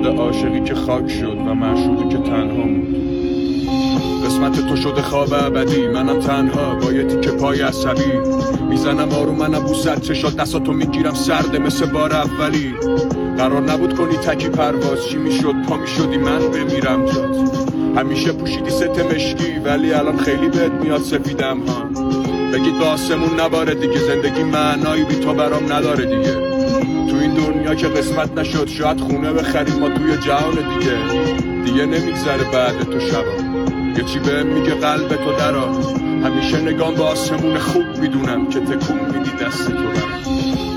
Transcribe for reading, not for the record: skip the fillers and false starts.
شده عاشقی که خاک شد و معشوقی که تنها موند. قسمت تو شده خواب ابدی، منم تنها با یه تیکه پای عصبی. میزنم آروم منم بوست چشات، دستاتو میگیرم سرده مثل بار اولی. قرار نبود کنی تکی پرواز، چی میشد پا میشدی من بمیرم جات. همیشه پوشیدی ست مشکی ولی الان خیلی بهت میاد سفیدم ها. بگید به آسمون نباره دیگه، زندگی معنایی بی تو برام نداره دیگه. تو این دنیا که قسمت نشد شاید خونه بخریم ما توی جهان دیگه نمیگذره بعد تو شبا. یه چی بهم میگه قلب تو درا، همیشه نگام به آسمون خوب میدونم که تکون میدی دست تو برام.